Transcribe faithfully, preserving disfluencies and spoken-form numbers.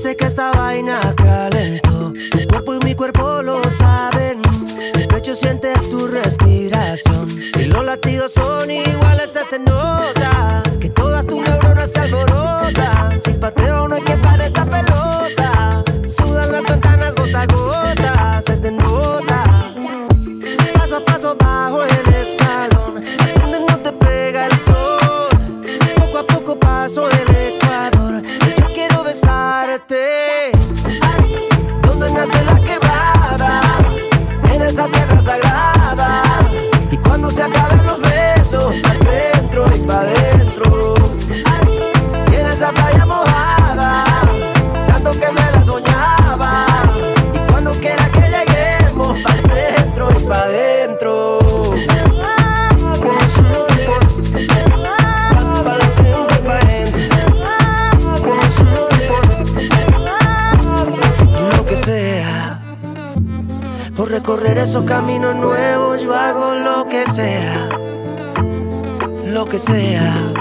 Parece que esta vaina calentó. Tu cuerpo y mi cuerpo lo saben. El pecho siente tu respiración y los latidos son iguales, se te nota que todas tus neuronas se alborotan. Sin pateo no hay que parar esta pelota. Sudan las ventanas gota a gota, se te nota. Paso a paso bajo el escalón, a donde no te pega el sol. Poco a poco paso el ecuador y yo quiero besarte. Donde nace la quebrada, en esa tierra sagrada. Y cuando se acaben los besos, al centro y pa' dentro. Y en esa playa mojada, tanto que me la soñaba. Y cuando quiera que lleguemos, al centro y pa' dentro. Lo que sea, por recorrer esos caminos nuevos, yo hago lo que sea, lo que sea.